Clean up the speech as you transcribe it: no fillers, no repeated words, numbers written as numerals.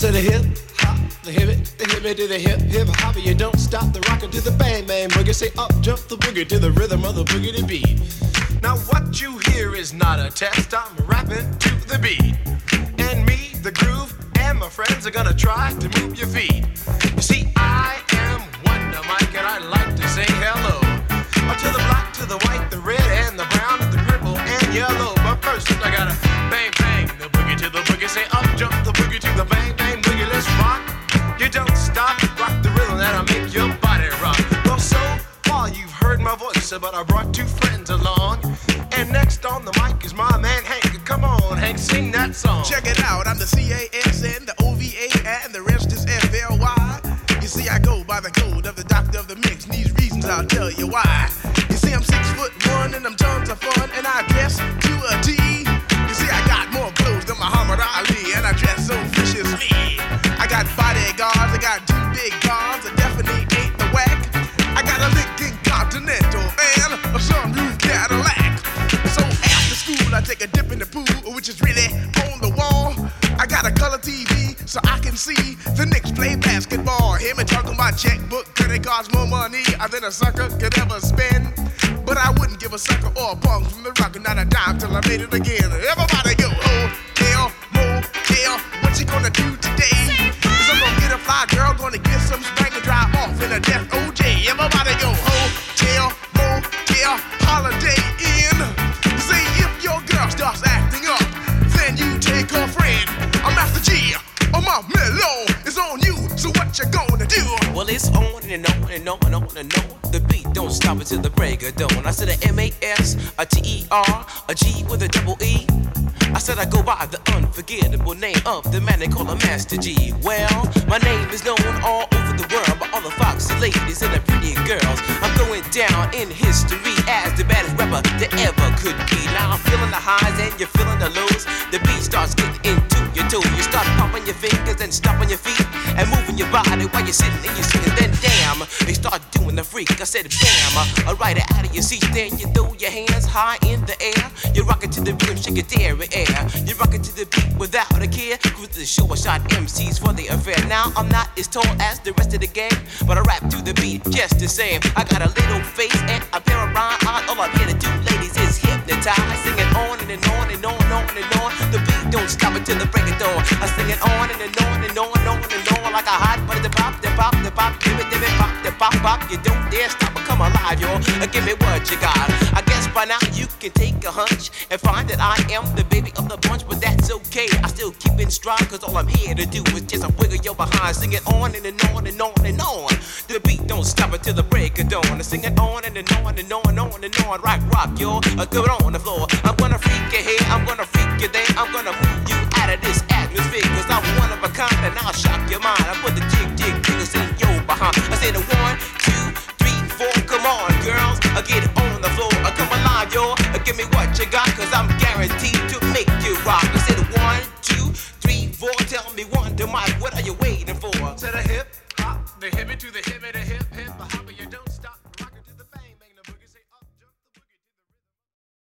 to the hip hop, the hip it to the hip hip hop. You don't stop the rockin' to the bang bang boogie. Say up jump the boogie to the rhythm of the boogie to beat. Now what you hear is not a test. I'm rapping to the beat, and me, the groove, and my friends are gonna try to move your feet. You see, I am Wonder Mike, and I like to say hello to the black, to the white, the red, and the brown, and the purple, and yellow. But first, I gotta bang bang the boogie to the boogie. Say up jump the boogie to the bang bang boogie. Let's rock. You don't stop, rock the rhythm that'll make your body rock. Well, so far you've heard my voice, but I brought two friends along. And next on the mic is my man Hank. Come on, Hank, sing that song. Check it out, I'm the CASN, the OVA, and the rest is FLY. You see, I go by the code of the doctor of the mix, and these reasons I'll tell you why. You see, I'm 6'1" and I'm tons of fun, and I dress to a T. You see, I got more clothes than Muhammad Ali, and I dress so viciously. I got bodyguards, I got two big cars, I definitely ain't the whack. I got a Lincoln Continental and a sunroof Cadillac. So after school, I take a dip in the pool, which is really on the wall. I got a color TV so I can see the Knicks play basketball. Hear me talking about checkbook, cause it costs more money than a sucker could ever spend. But I wouldn't give a sucker or a punk from the rock, not a dime till I made it again. Everybody go, hotel, motel, what you gonna do today? Cause I'm gonna get a fly girl, gonna get some spank and drive off in a death OJ. Everybody go, hotel, motel, holiday inn. See if your girl starts acting up, then you take her friend. I'm Master G, my mellow is on you, so what you gonna do? Well, it's on and on and on and on and on. The beat don't stop until the break of dawn. I said a M-A-S, a T-E-R, a G with a double E. I said I go by the unforgettable name of the man they call a Master G. Well, my name is known all over the world by all the foxy ladies and the pretty girls. I'm going down in history as the baddest rapper that ever could be. Now I'm feeling the highs and you're feeling the lows. The beat starts getting into your toes. You start popping your fingers and stomping your feet and moving your body while you're sitting in your seat. And then damn, they start doing the freak. I said bam, right out of your seat. Then you throw your hands high in the air. You rock it to the rhythm, shake your dairy air. You rock it to the beat without a care. Cruise to the show, I shot MCs for the affair. Now I'm not as tall as the rest of the gang, but I rap to the beat just the same. I got a little face and a pair of rhyme eyes. All I'm here to do, ladies, is hypnotize. I sing it on and on and on and on and on. The beat don't stop until the break of dawn. I sing it on and on and on and on and on like a hot butter. The pop, the pop, the pop, give it, pop, the pop, pop. You don't dare stop or come alive, y'all. Give me what you got. I guess by now you can take a hunch and find that I am the baby of the bunch, but that's okay. I still keep in stride, cause all I'm here to do is just a wiggle your behind. Sing it on and on and on and on. The beat don't stop until the break of dawn. I sing it on and on and on and on and on. Rock, y'all. Throw it on the floor. I'm gonna freak you here, I'm gonna freak you there. I'm gonna move you out of this atmosphere, cause I'm one of a kind and I'll shock your mind. I put the jiggers in your behind. I say the 1, 2, 3, 4. Come on, girls, get on the floor. Come alive, y'all. Give me what you got, cause I'm guaranteed to make you rock. I said 1, 2, 3, 4. Tell me Wonder Mike, what are you waiting for? To the hip hop, the hip it to the hip it, the hip.